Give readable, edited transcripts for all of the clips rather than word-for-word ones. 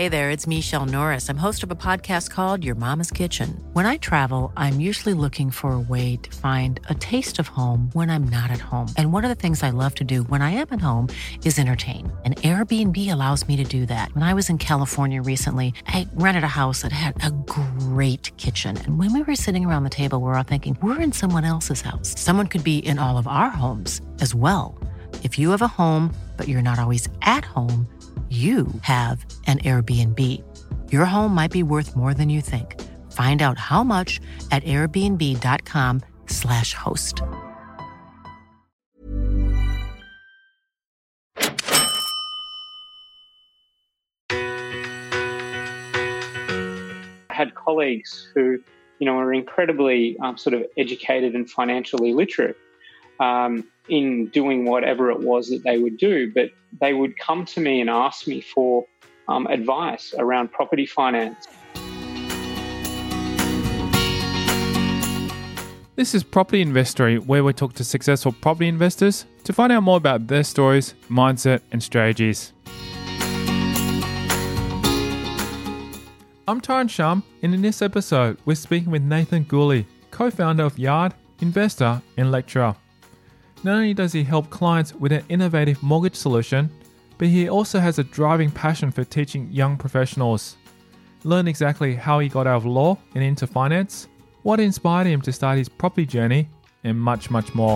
Hey there, it's Michelle Norris. I'm host of a podcast called Your Mama's Kitchen. When I travel, I'm usually looking for a way to find a taste of home when I'm not at home. And one of the things I love to do when I am at home is entertain. And Airbnb allows me to do that. When I was in California recently, I rented a house that had a great kitchen. And when we were sitting around the table, we were all thinking, we're in someone else's house. Someone could be in all of our homes as well. If you have a home, but you're not always at home, you have an Airbnb. Your home might be worth more than you think. Find out how much at airbnb.com/host. I had colleagues who, are incredibly sort of educated and financially literate in doing whatever it was that they would do, but they would come to me and ask me for advice around property finance. This is Property Investory, where we talk to successful property investors to find out more about their stories, mindset, and strategies. I'm Tyron Shum, and in this episode, we're speaking with Nathan Gooley, co-founder of Yard, investor, and lecturer. Not only does he help clients with an innovative mortgage solution, but he also has a driving passion for teaching young professionals. Learn exactly how he got out of law and into finance, what inspired him to start his property journey, and much, much more.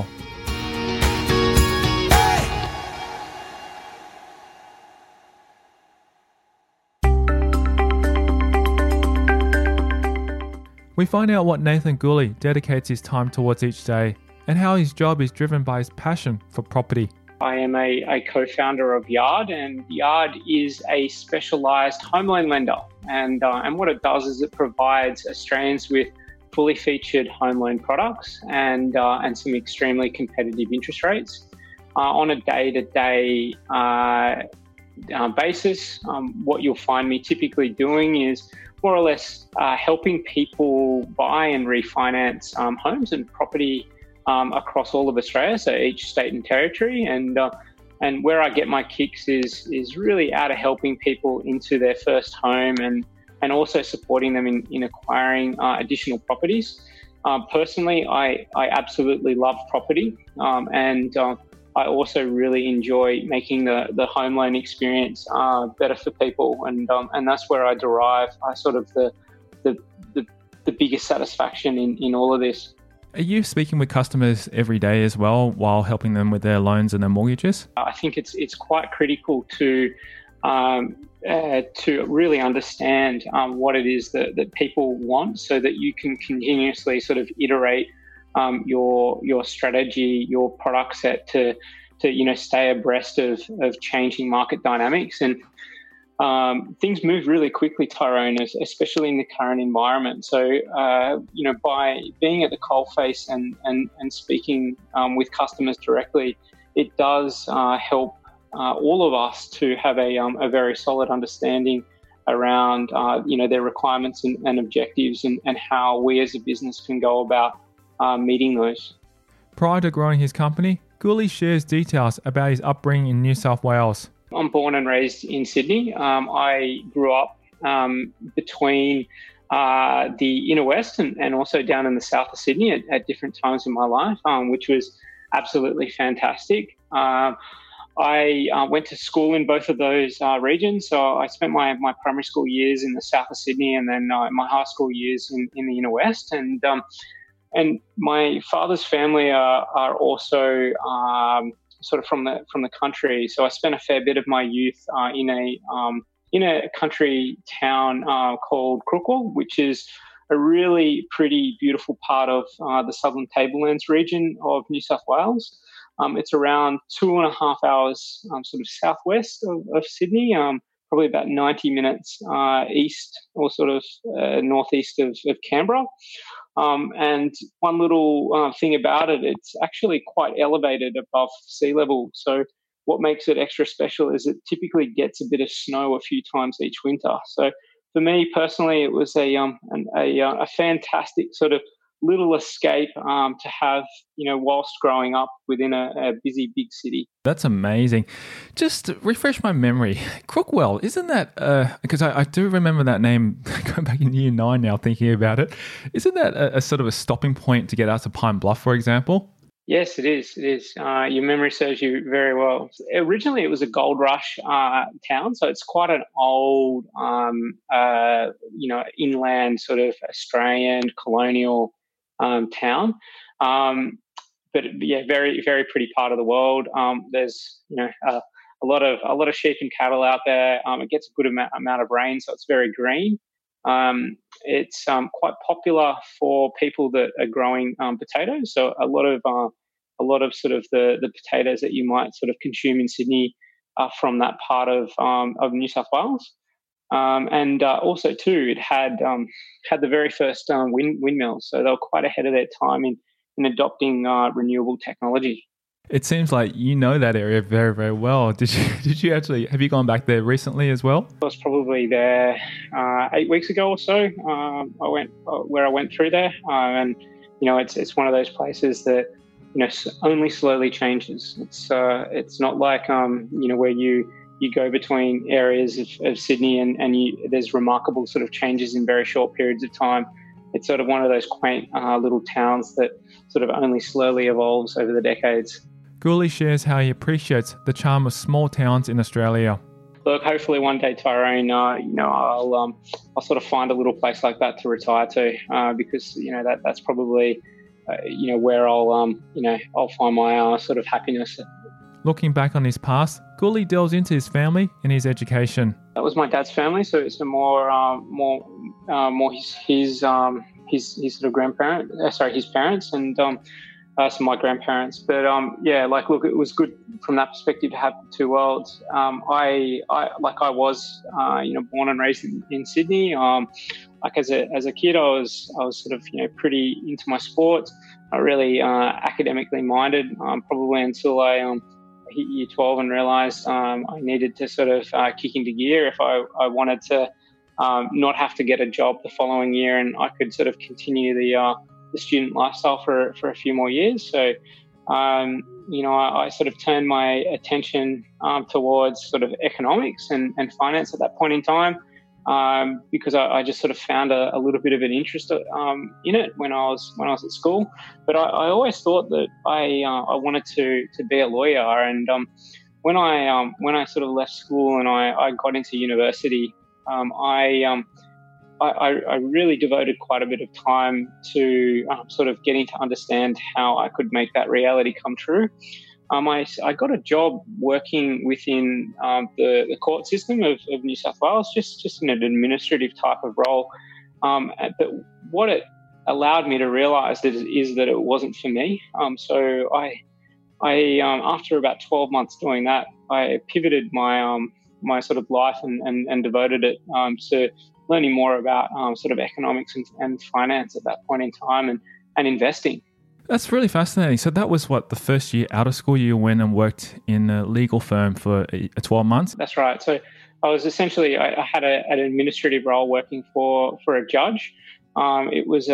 We find out what Nathan Gooley dedicates his time towards each day and how his job is driven by his passion for property. I am a co-founder of Yard, and Yard is a specialised home loan lender. And what it does is it provides Australians with fully featured home loan products and some extremely competitive interest rates. On a day-to-day basis, what you'll find me typically doing is more or less helping people buy and refinance homes and property across all of Australia, so each state and territory, and where I get my kicks is really out of helping people into their first home and also supporting them in acquiring additional properties. Personally, I absolutely love property, and I also really enjoy making the home loan experience better for people, and that's where I derive sort of the biggest satisfaction in all of this. Are you speaking with customers every day as well while helping them with their loans and their mortgages? I think it's quite critical to really understand what it is that people want, so that you can continuously sort of iterate your strategy, your product set to stay abreast of changing market dynamics. And things move really quickly, Tyrone, especially in the current environment. So, by being at the coalface and speaking with customers directly, it does help all of us to have a very solid understanding around, their requirements and objectives and how we as a business can go about meeting those. Prior to growing his company, Gooley shares details about his upbringing in New South Wales. I'm born and raised in Sydney. I grew up between the inner west and also down in the south of Sydney at different times in my life, which was absolutely fantastic. I went to school in both of those regions. So I spent my primary school years in the south of Sydney, and then my high school years in the inner west. And my father's family are also sort of from the country. So I spent a fair bit of my youth in a country town called Crookwell, which is a really pretty beautiful part of the Southern Tablelands region of New South Wales. It's around 2.5 hours sort of southwest of Sydney, probably about 90 minutes east or sort of northeast of Canberra. And one little thing about it, it's actually quite elevated above sea level. So what makes it extra special is it typically gets a bit of snow a few times each winter. So for me personally, it was a fantastic sort of little escape to have, whilst growing up within a busy big city. That's amazing. Just to refresh my memory, Crookwell, isn't that, because I do remember that name going back in year 9 now thinking about it, isn't that a sort of a stopping point to get out to Pine Bluff, for example? Yes, it is. It is. Your memory serves you very well. Originally, it was a gold rush town, so it's quite an old, inland sort of Australian colonial town. But yeah, very, very pretty part of the world. There's a lot of sheep and cattle out there. It gets a good amount of rain, so it's very green. It's quite popular for people that are growing potatoes. So a lot of sort of the potatoes that you might sort of consume in Sydney are from that part of New South Wales. And also too, it had the very first windmills, so they were quite ahead of their time in adopting renewable technology. It seems like you know that area very, very well. Did you actually, have you gone back there recently as well? I was probably there 8 weeks ago or so. I went through there, and it's one of those places that only slowly changes. It's not like where you go between areas of Sydney and there's remarkable sort of changes in very short periods of time. It's sort of one of those quaint little towns that sort of only slowly evolves over the decades. Gooley shares how he appreciates the charm of small towns in Australia. Look, hopefully one day, Tyrone, I'll sort of find a little place like that to retire to, because that's probably where I'll find my sort of happiness. Looking back on his past, Gooley delves into his family and his education. That was my dad's family, so it's more his sort of his parents, and so my grandparents. But look, it was good from that perspective to have the two worlds. I was born and raised in Sydney. As a kid, I was sort of pretty into my sports, not really academically minded. Probably until I hit year 12 and realised I needed to sort of kick into gear if I wanted to not have to get a job the following year, and I could sort of continue the student lifestyle for a few more years. So, I sort of turned my attention towards sort of economics and finance at that point in time, because I just sort of found a little bit of an interest in it when I was at school. But I always thought that I wanted to be a lawyer. And when I sort of left school and I got into university, I really devoted quite a bit of time to sort of getting to understand how I could make that reality come true. I got a job working within the court system of New South Wales, just in an administrative type of role. But what it allowed me to realise is that it wasn't for me. So I after about 12 months doing that, I pivoted my sort of life and devoted it to learning more about sort of economics and finance at that point in time and investing. That's really fascinating. So that was the first year out of school you went and worked in a legal firm for 12 months? That's right. So I was essentially, I had an administrative role working for a judge. It was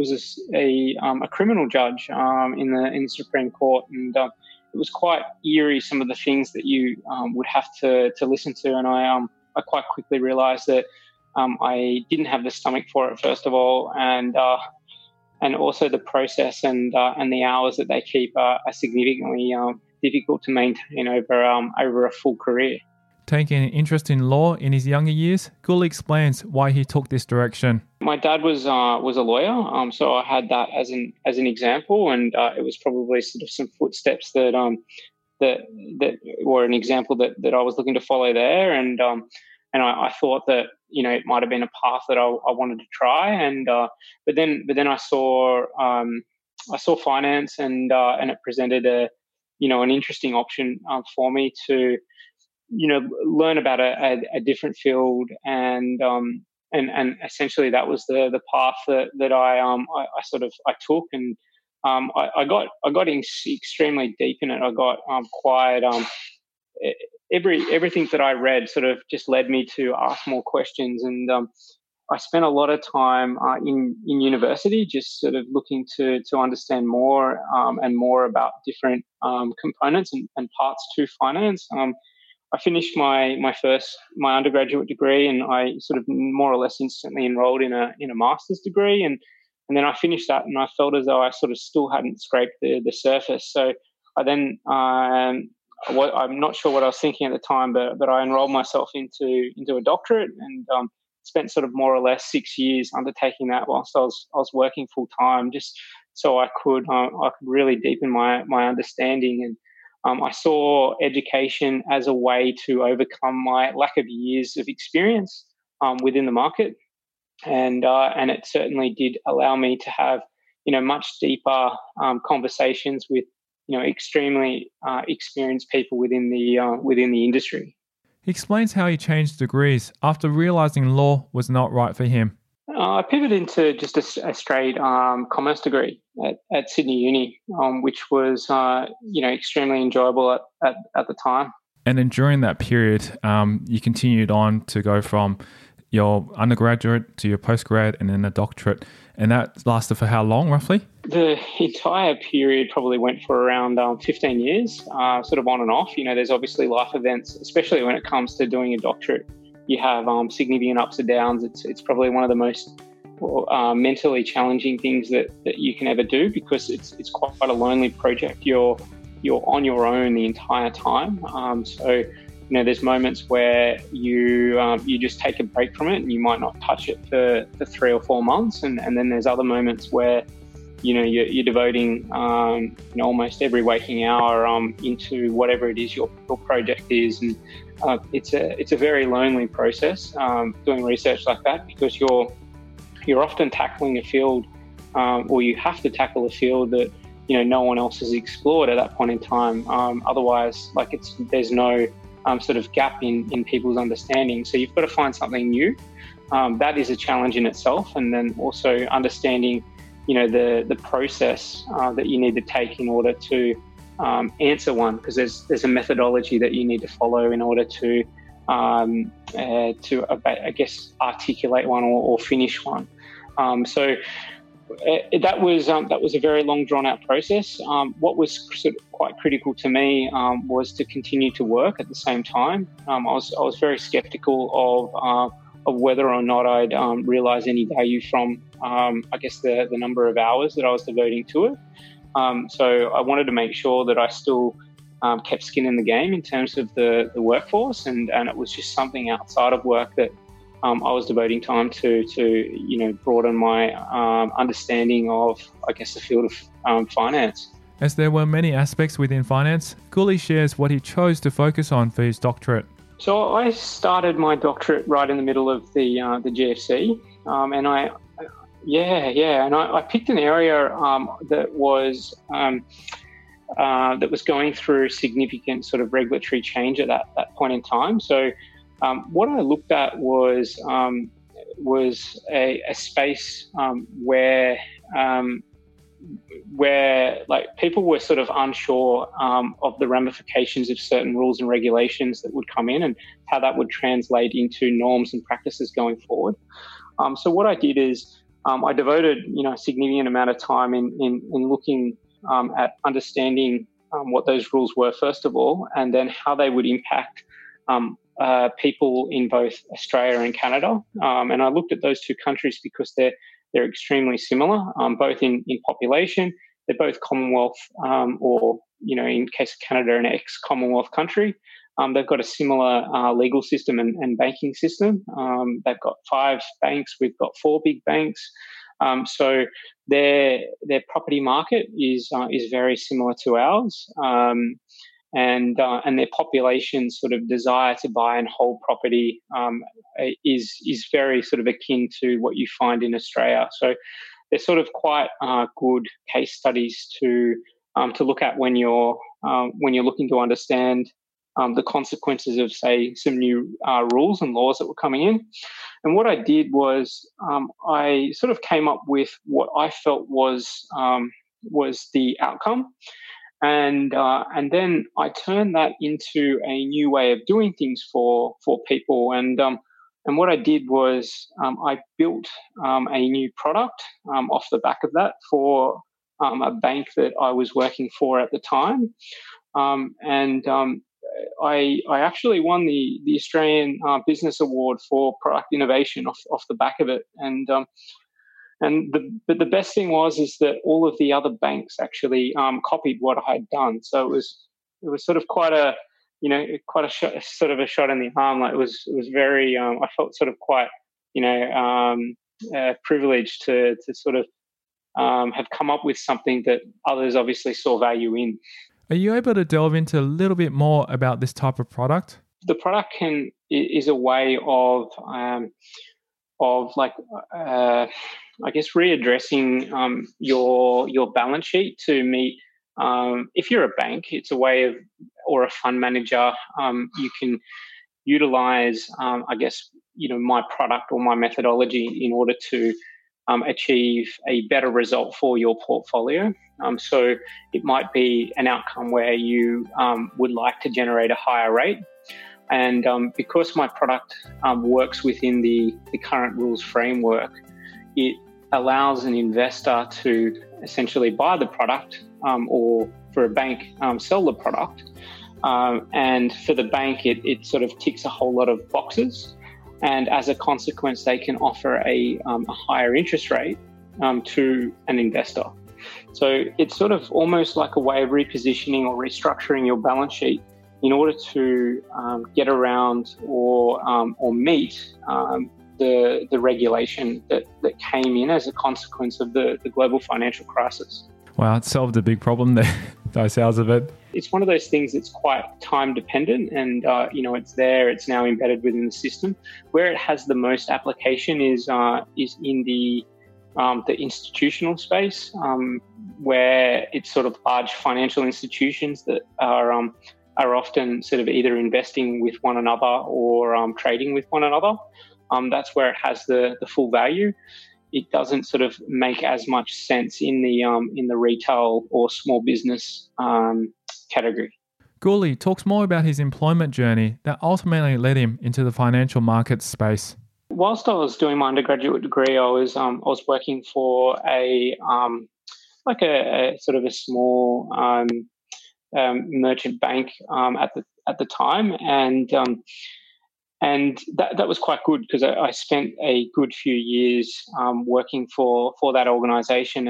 a criminal judge in the Supreme Court, and it was quite eerie, some of the things that you would have to listen to, and I quite quickly realised that I didn't have the stomach for it, first of all, and also the process and the hours that they keep are significantly difficult to maintain over a full career. Taking an interest in law in his younger years, Gooley explains why he took this direction. My dad was a lawyer, so I had that as an example, and it was probably sort of some footsteps that were an example that I was looking to follow there, and I thought that it might have been a path that I wanted to try, and but then I saw finance, and it presented an interesting option for me to learn about a different field, and essentially that was the path that I took, and I got extremely deep in it. I got quite everything that I read sort of just led me to ask more questions, and I spent a lot of time in university, just sort of looking to understand more and more about different components and parts to finance. I finished my undergraduate degree, and I sort of more or less instantly enrolled in a master's degree, and then I finished that, and I felt as though I sort of still hadn't scraped the surface. So I then I'm not sure what I was thinking at the time, but I enrolled myself into a doctorate, and spent sort of more or less 6 years undertaking that whilst I was working full time, just so I could really deepen my understanding. And I saw education as a way to overcome my lack of years of experience within the market, and it certainly did allow me to have much deeper conversations with extremely experienced people within the industry. He explains how he changed degrees after realizing law was not right for him. I pivoted into just a straight commerce degree at Sydney Uni, which was extremely enjoyable at the time. And then during that period, you continued on to go from your undergraduate to your postgrad and then a doctorate. And that lasted for how long, roughly? The entire period probably went for around 15 years, sort of on and off. There's obviously life events, especially when it comes to doing a doctorate. You have significant ups and downs. It's probably one of the most mentally challenging things that you can ever do, because it's quite a lonely project. You're on your own the entire time. So there's moments where you just take a break from it, and you might not touch it for 3 or 4 months, and then there's other moments where you're devoting almost every waking hour into whatever it is your project is, and it's a very lonely process doing research like that, because you're often tackling a field, or you have to tackle a field that no one else has explored at that point in time. Otherwise, there's no sort of gap in people's understanding. So you've got to find something new. That is a challenge in itself, and then also understanding the process that you need to take in order to answer one, because there's a methodology that you need to follow in order to I guess articulate one or finish one. So that was a very long, drawn out process. What was sort of quite critical to me was to continue to work at the same time. I was very skeptical of whether or not I'd realize any value from I guess the number of hours that I was devoting to it. So I wanted to make sure that I still kept skin in the game in terms of the workforce, and it was just something outside of work that I was devoting time to broaden my understanding of, I guess, the field of finance. As there were many aspects within finance, Gooley shares what he chose to focus on for his doctorate. So I started my doctorate right in the middle of the GFC, and I picked an area that was going through significant sort of regulatory change at that point in time. So what I looked at was a space where like people were sort of unsure of the ramifications of certain rules and regulations that would come in, and how that would translate into norms and practices going forward. So what I did is I devoted a significant amount of time in looking at understanding what those rules were, first of all, and then how they would impact people in both Australia and Canada. And I looked at those two countries because they're extremely similar, both in population. They're both Commonwealth, or in case of Canada, an ex-Commonwealth country. They've got a similar legal system and banking system. They've got 5 banks. We've got 4 big banks. So their property market is very similar to ours, and their population sort of desire to buy and hold property is very sort of akin to what you find in Australia. So they're sort of quite good case studies to look at when you're looking to understand the consequences of, say, some new rules and laws that were coming in. And what I did was I sort of came up with what I felt was the outcome, and then I turned that into a new way of doing things for people. And And what I did was I built a new product off the back of that for a bank that I was working for at the time. I actually won the Australian Business Award for product innovation off the back of it. But the best thing is that all of the other banks actually copied what I had done. So it was sort of quite a sort of a shot in the arm. Like it was very. I felt sort of quite privileged to sort of have come up with something that others obviously saw value in. Are you able to delve into a little bit more about this type of product? The product is a way of I guess readdressing your balance sheet to meet. If you're a bank, it's a way of, or a fund manager, you can utilize, I guess, my product or my methodology in order to achieve a better result for your portfolio. So it might be an outcome where you would like to generate a higher rate. And because my product works within the current rules framework, it allows an investor to essentially buy the product or for a bank, sell the product. And for the bank, it sort of ticks a whole lot of boxes. And as a consequence, they can offer a higher interest rate to an investor. So it's sort of almost like a way of repositioning or restructuring your balance sheet in order to get around or meet the regulation that came in as a consequence of the global financial crisis. Wow, it solved a big problem there, by sounds of it. It's one of those things that's quite time dependent and, it's there, it's now embedded within the system. Where it has the most application is in the institutional space, where it's sort of large financial institutions that are often sort of either investing with one another or trading with one another. That's where it has the full value. It doesn't sort of make as much sense in the retail or small business category. Gooley talks more about his employment journey that ultimately led him into the financial markets space. Whilst I was doing my undergraduate degree, I was working for a sort of a small merchant bank at the time, and that was quite good because I spent a good few years working for that organisation,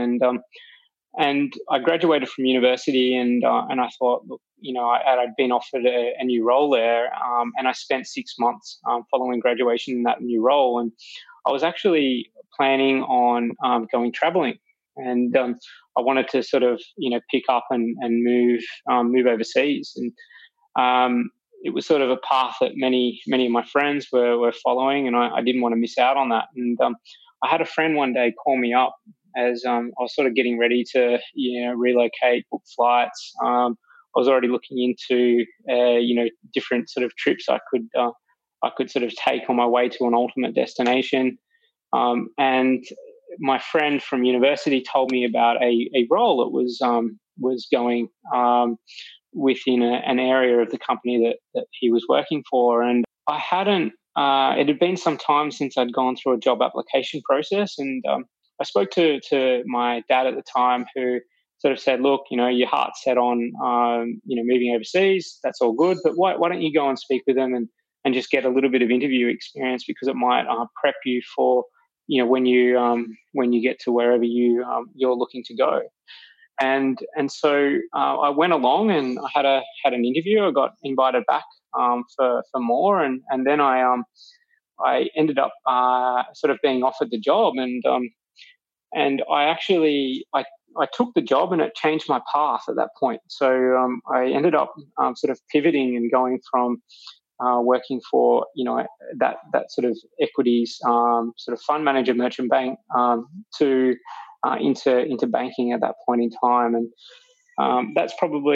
and I graduated from university, and I thought, look, I'd been offered a new role there, and I spent 6 months following graduation in that new role, and I was actually planning on going travelling, and I wanted to sort of pick up and move overseas, and it was sort of a path that many of my friends were following, and I didn't want to miss out on that. And I had a friend one day call me up as I was sort of getting ready to relocate, book flights. I was already looking into different sort of trips I could sort of take on my way to an ultimate destination. And my friend from university told me about a role that was going within an area of the company that he was working for. And I hadn't, it had been some time since I'd gone through a job application process. And I spoke to my dad at the time, who sort of said, look, your heart's set on, moving overseas. That's all good. But why don't you go and speak with them and just get a little bit of interview experience, because it might prep you for, when you get to wherever you're looking to go. And so I went along and I had an interview. I got invited back for more, and then I ended up sort of being offered the job, and I actually I took the job, and it changed my path at that point. So I ended up sort of pivoting and going from working for that sort of equities sort of fund manager merchant bank to into banking at that point in time, and that was probably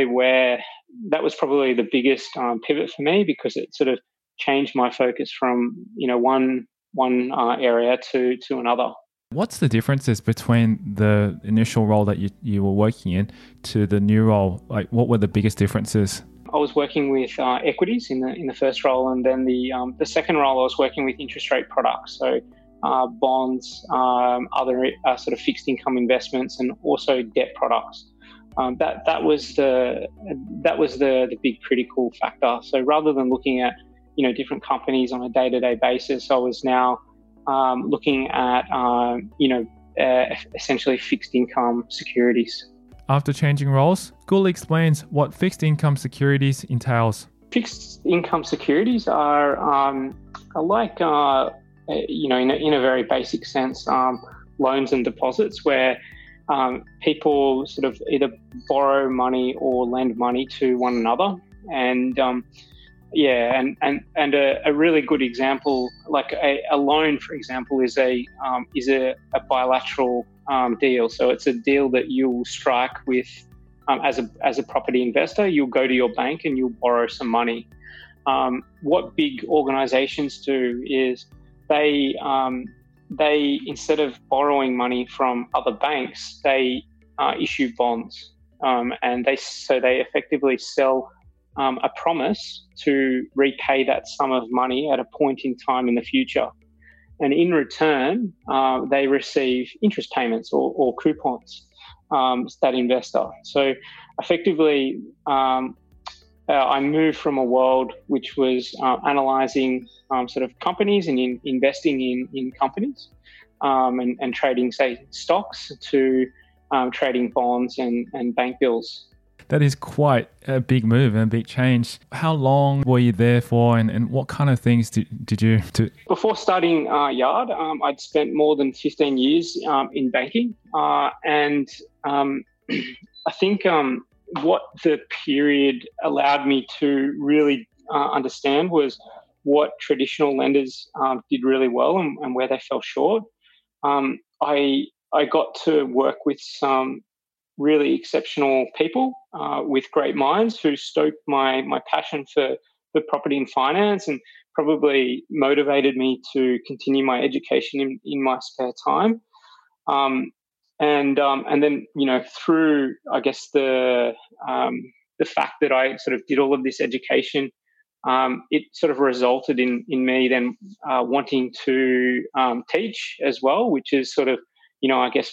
the biggest pivot for me, because it sort of changed my focus from one area to another. What's the differences between the initial role that you were working in to the new role? Like, what were the biggest differences? I was working with equities in the first role, and then the second role I was working with interest rate products, so bonds, other sort of fixed income investments, and also debt products. That was the big critical factor. So rather than looking at different companies on a day-to-day basis, I was now looking at essentially fixed income securities. After changing roles, Gooley explains what fixed income securities entails. Fixed income securities are like, in a very basic sense, loans and deposits where people sort of either borrow money or lend money to one another. And a really good example, like a loan, for example, is a bilateral deal. So it's a deal that you'll strike with as a property investor. You'll go to your bank and you'll borrow some money. What big organizations do is they instead of borrowing money from other banks, they issue bonds, and they effectively sell a promise to repay that sum of money at a point in time in the future. And in return, they receive interest payments or coupons, that investor. So effectively, I moved from a world which was analysing sort of companies and investing in companies and trading, say, stocks, to trading bonds and bank bills. That is quite a big move and a big change. How long were you there for, and what kind of things did you do? Before starting Yard, I'd spent more than 15 years in banking. And I think what the period allowed me to really understand was what traditional lenders did really well and where they fell short. I got to work with some really exceptional people with great minds who stoked my passion for property and finance, and probably motivated me to continue my education in my spare time. And then through, I guess, the fact that I sort of did all of this education, it sort of resulted in me then wanting to teach as well, which is sort of, I guess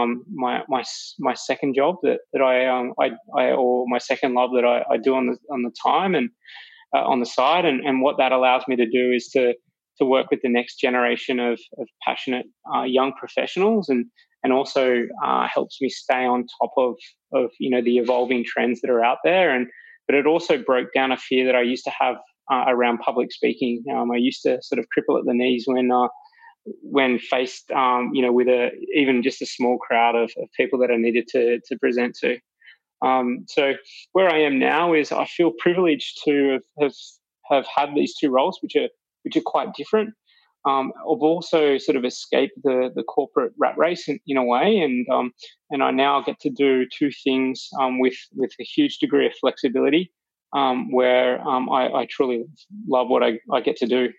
my second job that I or my second love that I do on the time and on the side, and what that allows me to do is to work with the next generation of passionate young professionals, and also helps me stay on top of the evolving trends that are out there. But it also broke down a fear that I used to have around public speaking. I used to sort of cripple at the knees when faced with even just a small crowd of people that I needed to present to. So where I am now is I feel privileged to have had these two roles, which are quite different. I've also sort of escaped the corporate rat race in a way, and I now get to do two things with a huge degree of flexibility, where I truly love what I get to do.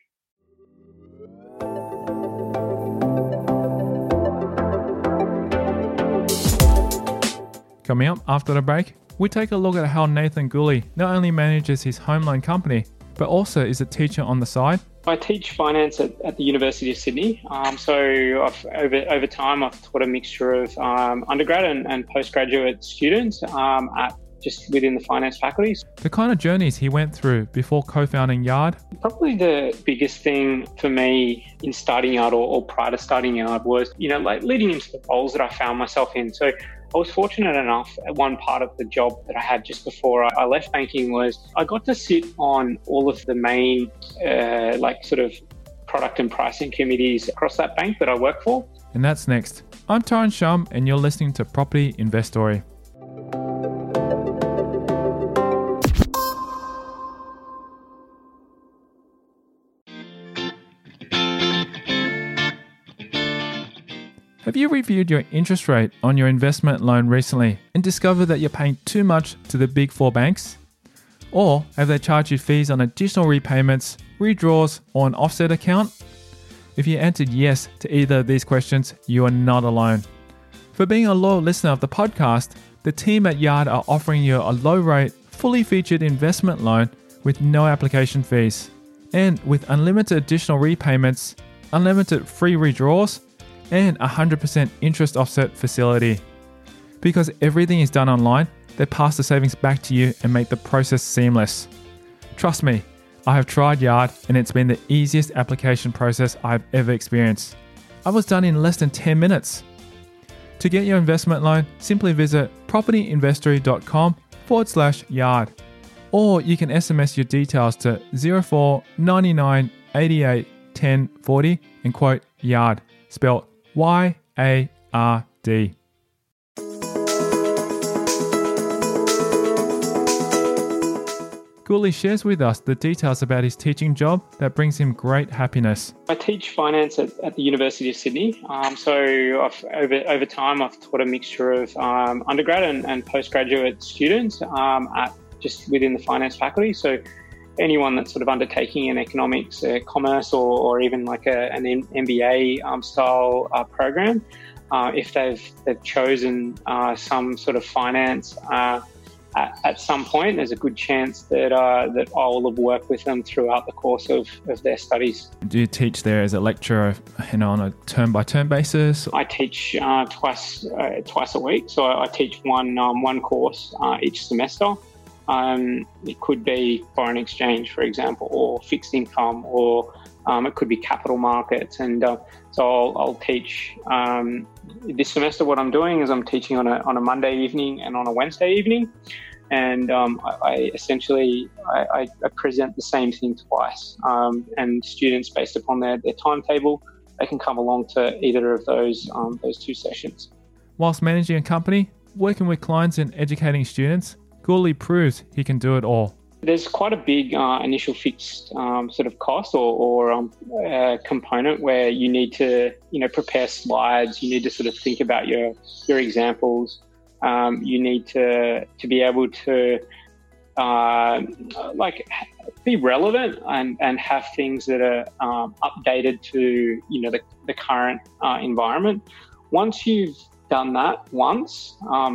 Coming up after the break, we take a look at how Nathan Gooley not only manages his home loan company, but also is a teacher on the side. I teach finance at the University of Sydney. So over time, I've taught a mixture of undergrad and postgraduate students at just within the finance faculties. The kind of journeys he went through before co-founding Yard. Probably the biggest thing for me in starting Yard or prior to starting Yard was, like leading into the roles that I found myself in. So I was fortunate enough at one part of the job that I had just before I left banking was I got to sit on all of the main sort of product and pricing committees across that bank that I work for. And that's next. I'm Tyron Shum and you're listening to Property Investory. Have you reviewed your interest rate on your investment loan recently and discovered that you're paying too much to the big four banks? Or have they charged you fees on additional repayments, redraws, or an offset account? If you answered yes to either of these questions, you are not alone. For being a loyal listener of the podcast, the team at Yard are offering you a low rate, fully featured investment loan with no application fees, and with unlimited additional repayments, unlimited free withdrawals, and 100% interest offset facility. Because everything is done online, they pass the savings back to you and make the process seamless. Trust me, I have tried Yard and it's been the easiest application process I've ever experienced. I was done in less than 10 minutes. To get your investment loan, simply visit propertyinvestory.com/yard, or you can SMS your details to 04 99 88 10 40 and quote YARD, spelled YARD. Gooley shares with us the details about his teaching job that brings him great happiness. I teach finance at the University of Sydney. So over time, I've taught a mixture of undergrad and postgraduate students at just within the finance faculty. So anyone that's sort of undertaking an economics, commerce, or even like an MBA style program, if they've chosen some sort of finance at some point, there's a good chance that I'll have worked with them throughout the course of their studies. Do you teach there as a lecturer, on a term-by-term basis? I teach twice a week, so I teach one course each semester. It could be foreign exchange, for example, or fixed income, or it could be capital markets. And so I'll teach this semester. What I'm doing is I'm teaching on a Monday evening and on a Wednesday evening. And I essentially present the same thing twice. And students, based upon their timetable, they can come along to either of those two sessions. Whilst managing a company, working with clients and educating students, Gooley proves he can do it all. There's quite a big initial fixed sort of cost or component where you need to prepare slides. You need to sort of think about your examples. You need to be able to be relevant and have things that are updated to the current environment. Once you've done that once,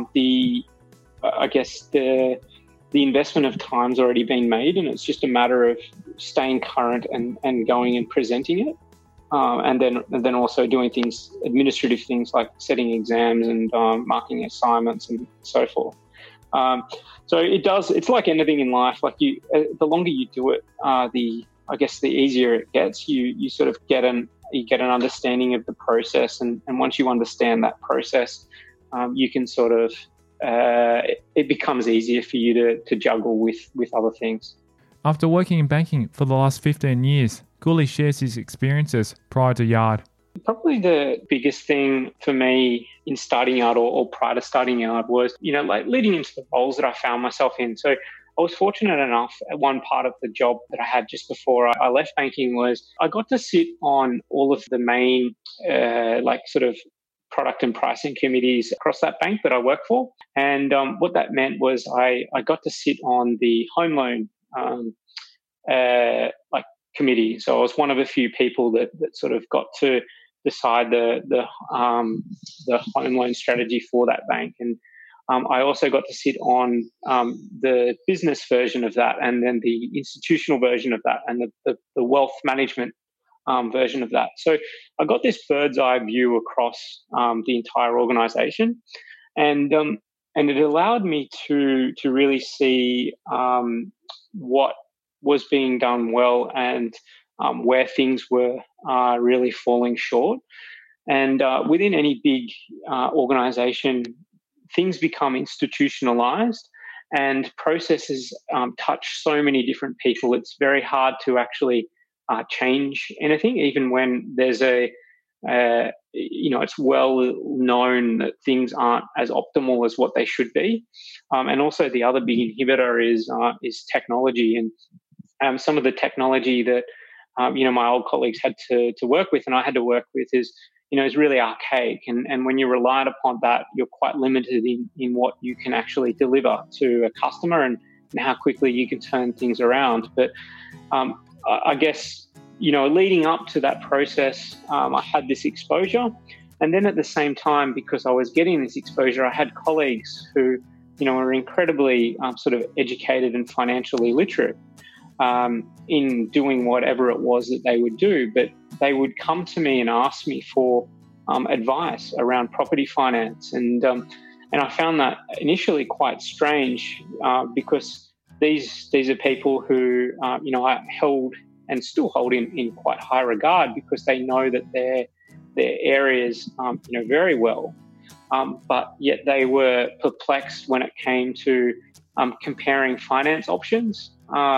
the investment of time's already been made, and it's just a matter of staying current and going and presenting it, and then also doing administrative things like setting exams and marking assignments and so forth. So it's like anything in life. Like the longer you do it, the easier it gets. You sort of get an understanding of the process, and once you understand that process, you can sort of it becomes easier for you to juggle with other things. After working in banking for the last 15 years, Gooley shares his experiences prior to Yard. Probably the biggest thing for me in starting Yard or prior to starting Yard was, leading into the roles that I found myself in. So I was fortunate enough at one part of the job that I had just before I left banking was I got to sit on all of the main sort of product and pricing committees across that bank that I work for. And what that meant was I got to sit on the home loan committee. So I was one of a few people that sort of got to decide the home loan strategy for that bank. And I also got to sit on the business version of that, and then the institutional version of that, and the wealth management version of that. So I got this bird's eye view across the entire organization, and it allowed me to really see what was being done well and where things were really falling short. And within any big organization, things become institutionalized, and processes touch so many different people. It's very hard to actually change anything, even when there's it's well known that things aren't as optimal as what they should be. And also the other big inhibitor is technology, and some of the technology that my old colleagues had to work with and I had to work with is really archaic. And when you relied upon that, you're quite limited in what you can actually deliver to a customer and how quickly you can turn things around. But I guess, leading up to that process, I had this exposure. And then at the same time, because I was getting this exposure, I had colleagues who are incredibly sort of educated and financially literate in doing whatever it was that they would do, but they would come to me and ask me for advice around property finance, and I found that initially quite strange because these are people who I held and still hold in quite high regard because they know that their areas very well, but yet they were perplexed when it came to comparing finance options.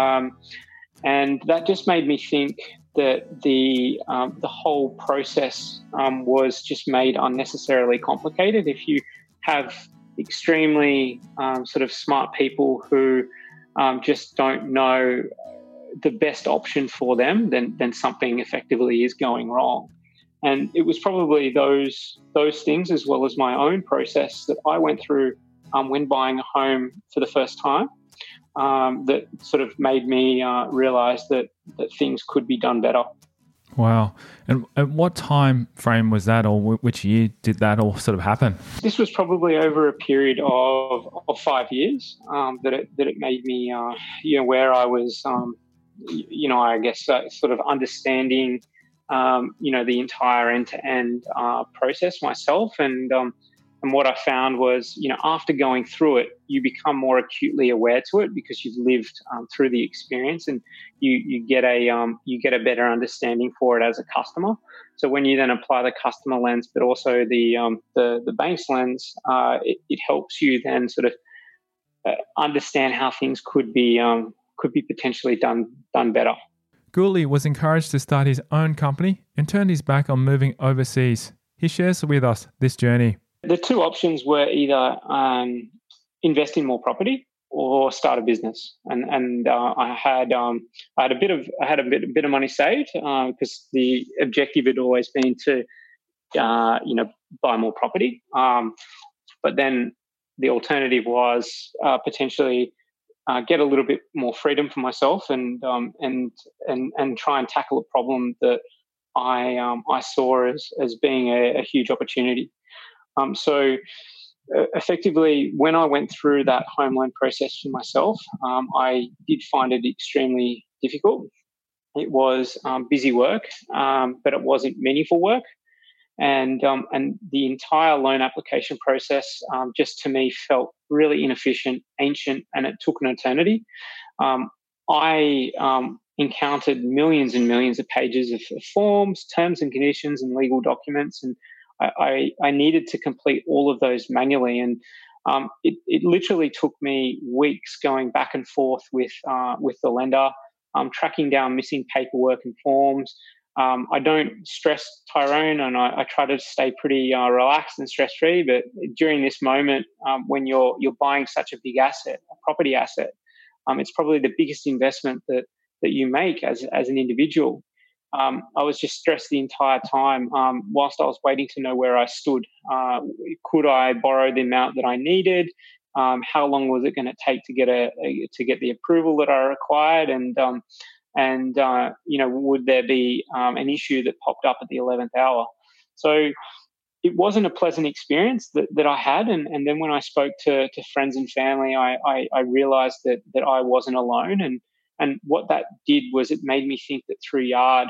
And that just made me think that the whole process was just made unnecessarily complicated. If you have extremely sort of smart people who just don't know the best option for them, then something effectively is going wrong. And it was probably those things, as well as my own process that I went through when buying a home for the first time, that sort of made me realize that things could be done better. Wow. And at what time frame was that, or which year did that all sort of happen? This was probably over a period of 5 years that it made me, where I was, I guess sort of understanding, the entire end-to-end process myself. And what I found was, after going through it, you become more acutely aware to it because you've lived through the experience, and you get a better understanding for it as a customer. So when you then apply the customer lens, but also the bank's lens, it helps you then sort of understand how things could be potentially done better. Gooley was encouraged to start his own company and turned his back on moving overseas. He shares with us this journey. The two options were either invest in more property or start a business, and I had a bit of money saved because the objective had always been to buy more property, but then the alternative was potentially get a little bit more freedom for myself and try and tackle a problem that I saw as being a huge opportunity. So effectively, when I went through that home loan process for myself, I did find it extremely difficult. It was busy work, but it wasn't meaningful work. And the entire loan application process just to me felt really inefficient, ancient, and it took an eternity. I encountered millions and millions of pages of forms, terms and conditions, and legal documents, and I needed to complete all of those manually, and it literally took me weeks going back and forth with the lender, tracking down missing paperwork and forms. I don't stress Tyrone, and I try to stay pretty relaxed and stress-free. But during this moment, when you're buying such a big asset, a property asset, it's probably the biggest investment that you make as an individual. I was just stressed the entire time whilst I was waiting to know where I stood. Could I borrow the amount that I needed? How long was it going to take to get the approval that I required? And would there be an issue that popped up at the 11th hour? So it wasn't a pleasant experience that I had. And then when I spoke to friends and family, I realized that I wasn't alone. And what that did was it made me think that through Yard,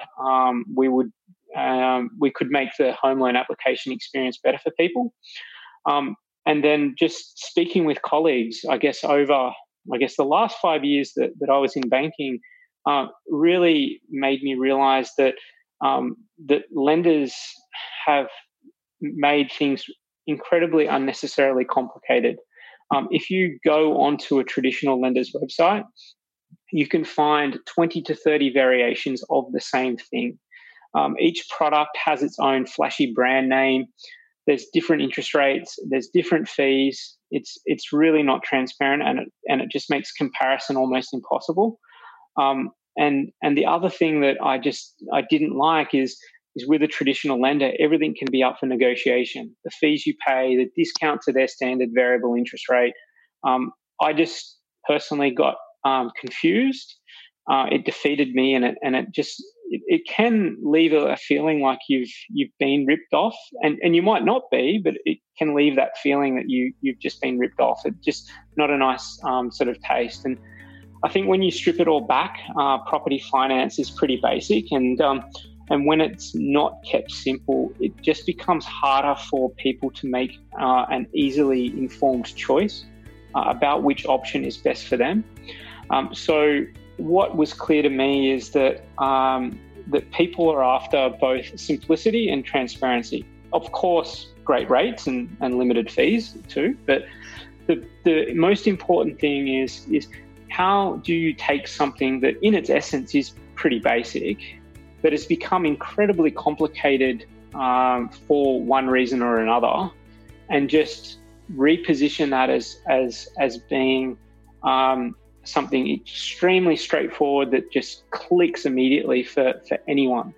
we could make the home loan application experience better for people. And then just speaking with colleagues, I guess the last 5 years that I was in banking really made me realize that lenders have made things incredibly unnecessarily complicated. If you go onto a traditional lender's website, you can find 20 to 30 variations of the same thing. Each product has its own flashy brand name. There's different interest rates. There's different fees. It's really not transparent, and it just makes comparison almost impossible. And the other thing that I didn't like is with a traditional lender, everything can be up for negotiation. The fees you pay, the discount to their standard variable interest rate. I just personally got confused. It defeated me, and it just it can leave a feeling like you've been ripped off, and you might not be, but it can leave that feeling that you've just been ripped off. It's just not a nice sort of taste. And I think when you strip it all back, property finance is pretty basic, and when it's not kept simple, it just becomes harder for people to make an easily informed choice about which option is best for them. So what was clear to me is that that people are after both simplicity and transparency. Of course, great rates and limited fees too, but the most important thing is how do you take something that in its essence is pretty basic, but has become incredibly complicated for one reason or another, and just reposition that as being something extremely straightforward that just clicks immediately for anyone.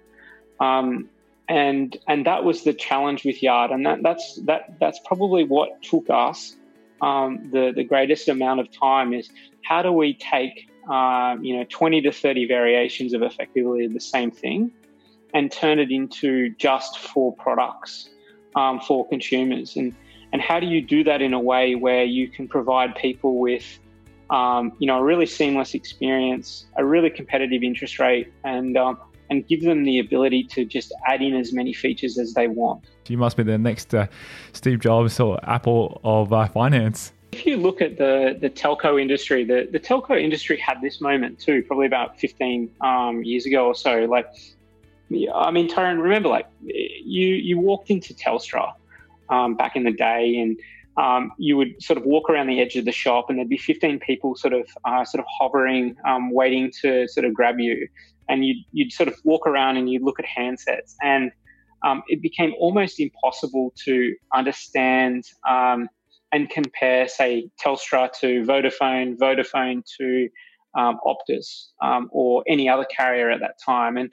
And that was the challenge with Yard, and that's probably what took us the greatest amount of time, is how do we take 20 to 30 variations of effectively the same thing and turn it into just 4 products for consumers, and how do you do that in a way where you can provide people with a really seamless experience, a really competitive interest rate, and give them the ability to just add in as many features as they want. You must be the next Steve Jobs or Apple of finance. If you look at the telco industry, the telco industry had this moment too, probably about 15 years ago or so. Like, I mean, Tyrone, remember, like, you walked into Telstra back in the day, and you would sort of walk around the edge of the shop, and there'd be 15 people sort of hovering, waiting to sort of grab you. And you'd sort of walk around and you'd look at handsets, and it became almost impossible to understand and compare, say, Telstra to Vodafone to Optus, or any other carrier at that time. And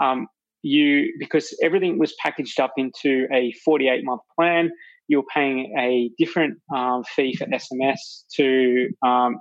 because everything was packaged up into a 48-month plan, you're paying a different fee for SMS to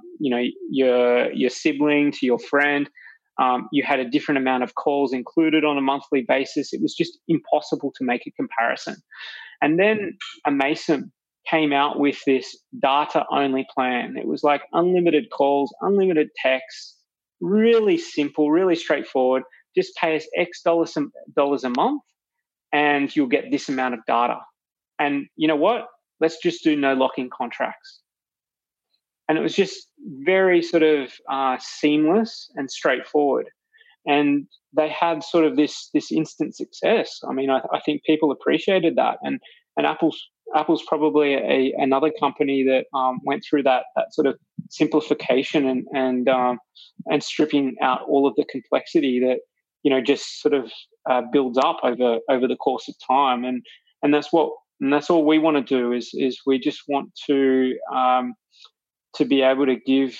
your sibling, to your friend. You had a different amount of calls included on a monthly basis. It was just impossible to make a comparison. And then Amaysim came out with this data-only plan. It was like unlimited calls, unlimited texts, really simple, really straightforward. Just pay us X dollars a month, and you'll get this amount of data. And you know what? Let's just do no lock-in contracts. And it was just very sort of seamless and straightforward. And they had sort of this instant success. I mean, I think people appreciated that. And Apple's probably another company that went through that sort of simplification and stripping out all of the complexity that just sort of builds up over the course of time. And that's all we want to do is we just want to be able to give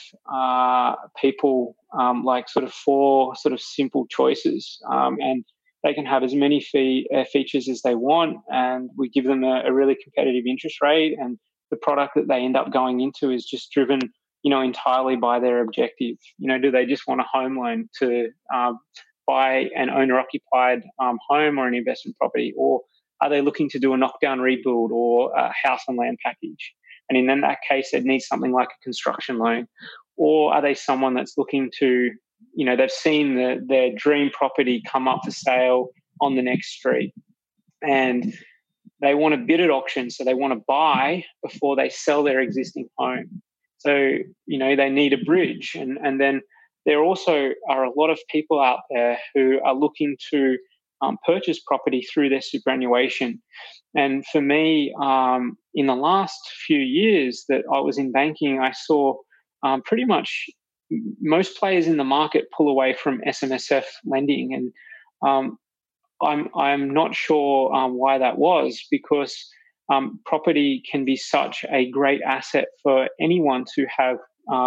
people like sort of 4 sort of simple choices, and they can have as many features as they want, and we give them a really competitive interest rate, and the product that they end up going into is just driven entirely by their objective. Do they just want a home loan to buy an owner-occupied home or an investment property, or are they looking to do a knockdown rebuild or a house and land package? And in that case, it needs something like a construction loan. Or are they someone that's looking to, they've seen their dream property come up for sale on the next street, and they want to bid at auction, so they want to buy before they sell their existing home. So, they need a bridge. And then there also are a lot of people out there who are looking to purchase property through their superannuation. And for me, in the last few years that I was in banking, I saw pretty much most players in the market pull away from SMSF lending. And I'm not sure why that was, because property can be such a great asset for anyone to have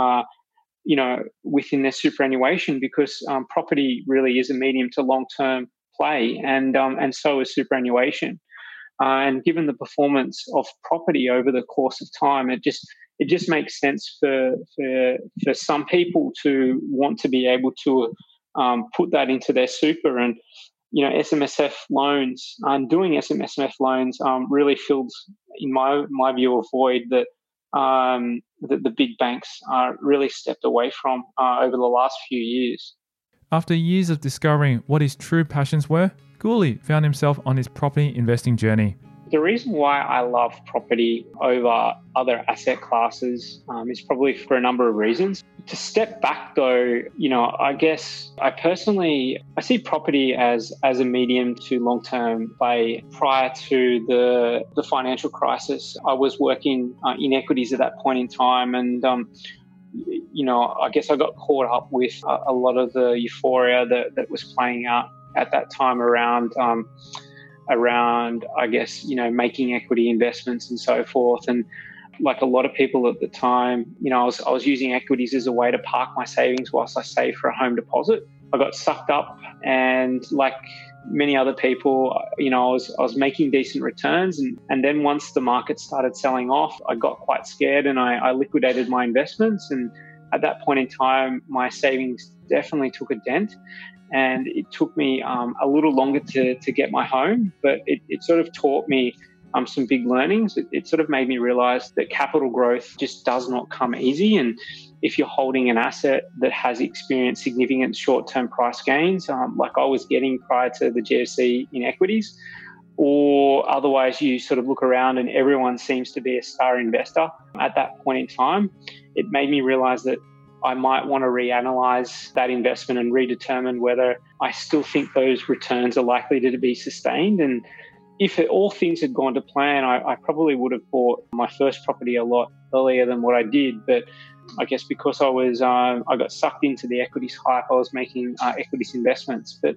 within their superannuation, because property really is a medium to long-term play, and so is superannuation. And given the performance of property over the course of time, it just makes sense for some people to want to be able to put that into their super. And SMSF loans and doing SMSF loans really filled, in my view, a void that the big banks really stepped away from over the last few years. After years of discovering what his true passions were, Gooley found himself on his property investing journey. The reason why I love property over other asset classes is probably for a number of reasons. To step back though, I guess I see property as a medium to long-term play. Prior to the financial crisis, I was working in equities at that point in time, and I guess I got caught up with a lot of the euphoria that was playing out at that time around, I guess, making equity investments and so forth. And like a lot of people at the time, I was using equities as a way to park my savings whilst I saved for a home deposit. I got sucked up, and like many other people, I was making decent returns. And then once the market started selling off, I got quite scared and I liquidated my investments. And at that point in time, my savings definitely took a dent. And it took me a little longer to get my home, but it sort of taught me some big learnings. It sort of made me realize that capital growth just does not come easy. And if you're holding an asset that has experienced significant short-term price gains, like I was getting prior to the GFC in equities, or otherwise you sort of look around and everyone seems to be a star investor at that point in time, it made me realize that I might want to reanalyze that investment and redetermine whether I still think those returns are likely to be sustained. And if all things had gone to plan, I probably would have bought my first property a lot earlier than what I did. But I guess because I got sucked into the equities hype, I was making equities investments. But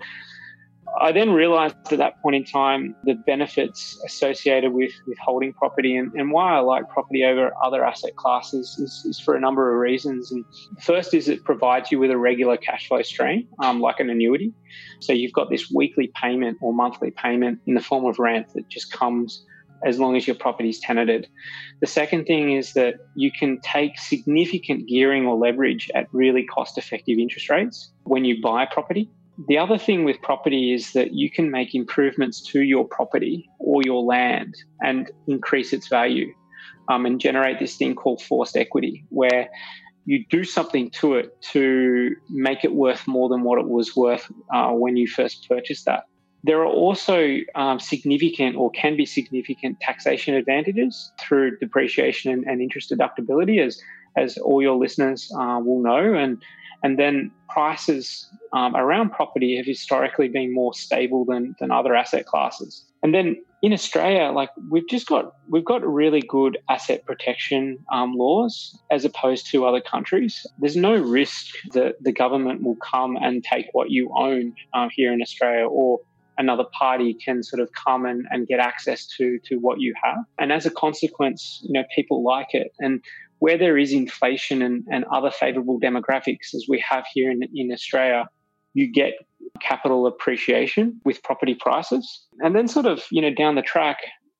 I then realized at that point in time the benefits associated with holding property, and why I like property over other asset classes is for a number of reasons. And first is it provides you with a regular cash flow stream, like an annuity. So you've got this weekly payment or monthly payment in the form of rent that just comes as long as your property is tenanted. The second thing is that you can take significant gearing or leverage at really cost-effective interest rates when you buy property. The other thing with property is that you can make improvements to your property or your land and increase its value, and generate this thing called forced equity, where you do something to it to make it worth more than what it was worth when you first purchased that. There are also significant or can be significant taxation advantages through depreciation and interest deductibility, as all your listeners will know. And then prices around property have historically been more stable than other asset classes. And then in Australia, like we've got really good asset protection laws as opposed to other countries. There's no risk that the government will come and take what you own here in Australia, or another party can sort of come and get access to what you have. And as a consequence, people like it. And where there is inflation and other favourable demographics, as we have here in Australia, you get capital appreciation with property prices. And then sort of, down the track,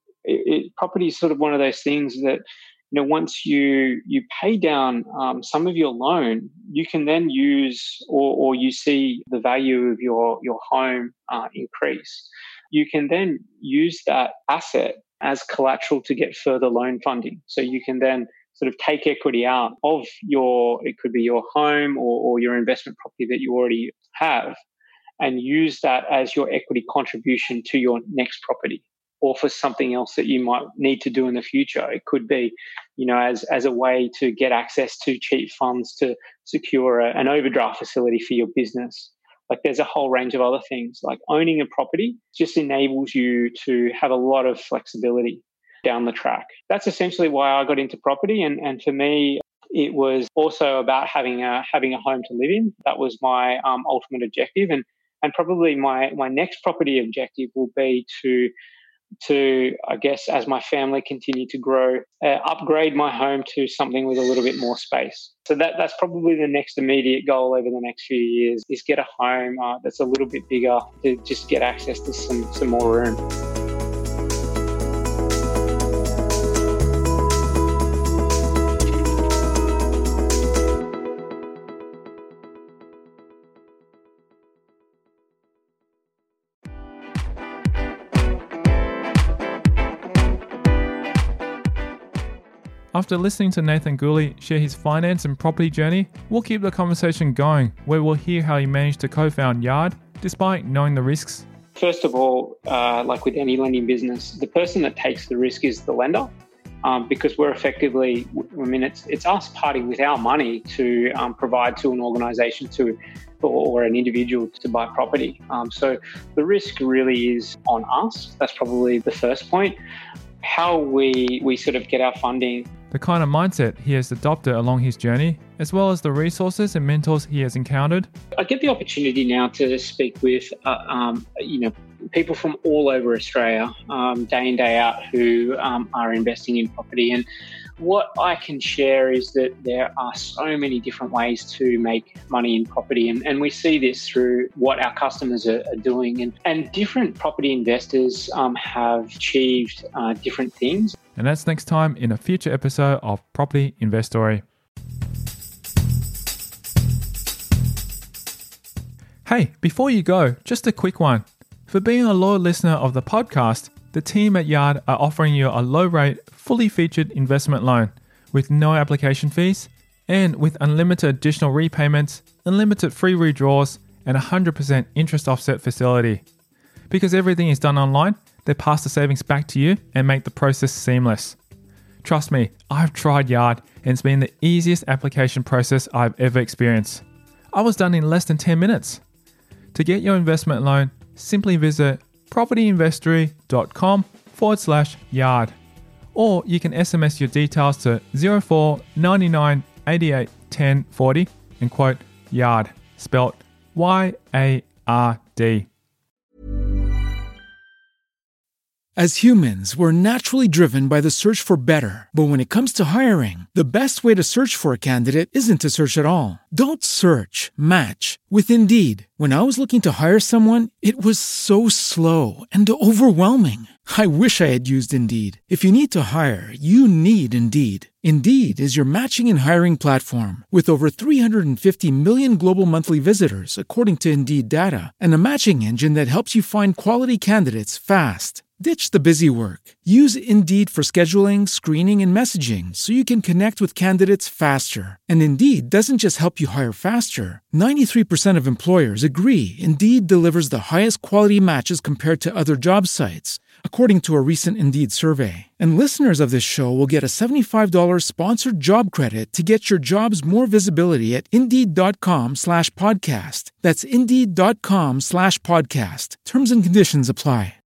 property is sort of one of those things that, once you pay down some of your loan, you can then use, or you see the value of your home increase. You can then use that asset as collateral to get further loan funding. So you can then sort of take equity out of it could be your home or your investment property that you already have, and use that as your equity contribution to your next property, or for something else that you might need to do in the future. It could be, as a way to get access to cheap funds to secure an overdraft facility for your business. Like there's a whole range of other things. Like owning a property just enables you to have a lot of flexibility down the track. That's essentially why I got into property. And for me, it was also about having a home to live in. That was my ultimate objective. And probably my next property objective will be to, I guess, as my family continue to grow, upgrade my home to something with a little bit more space. So that's probably the next immediate goal over the next few years, is get a home that's a little bit bigger to just get access to some more room. After listening to Nathan Gooley share his finance and property journey, we'll keep the conversation going, where we'll hear how he managed to co-found Yard despite knowing the risks. First of all, like with any lending business, the person that takes the risk is the lender, because we're effectively, it's us parting with our money to provide to an organisation or an individual to buy property. So the risk really is on us. That's probably the first point. How we sort of get our funding. The kind of mindset he has adopted along his journey, as well as the resources and mentors he has encountered. I get the opportunity now to speak with, people from all over Australia, day in, day out, who are investing in property. And what I can share is that there are so many different ways to make money in property. And we see this through what our customers are doing. And different property investors have achieved different things. And that's next time in a future episode of Property Investory. Hey, before you go, just a quick one. For being a loyal listener of the podcast, the team at Yard are offering you a low-rate, fully featured investment loan with no application fees and with unlimited additional repayments, unlimited free withdrawals, and 100% interest offset facility. Because everything is done online, they pass the savings back to you and make the process seamless. Trust me, I've tried Yard and it's been the easiest application process I've ever experienced. I was done in less than 10 minutes. To get your investment loan, simply visit propertyinvestory.com/yard, or you can SMS your details to 04 99 88 10 40 and quote YARD, spelt YARD. As humans, we're naturally driven by the search for better. But when it comes to hiring, the best way to search for a candidate isn't to search at all. Don't search, match with Indeed. When I was looking to hire someone, it was so slow and overwhelming. I wish I had used Indeed. If you need to hire, you need Indeed. Indeed is your matching and hiring platform with over 350 million global monthly visitors, according to Indeed data, and a matching engine that helps you find quality candidates fast. Ditch the busy work. Use Indeed for scheduling, screening, and messaging so you can connect with candidates faster. And Indeed doesn't just help you hire faster. 93% of employers agree Indeed delivers the highest quality matches compared to other job sites, according to a recent Indeed survey. And listeners of this show will get a $75 sponsored job credit to get your jobs more visibility at Indeed.com/podcast. That's Indeed.com/podcast. Terms and conditions apply.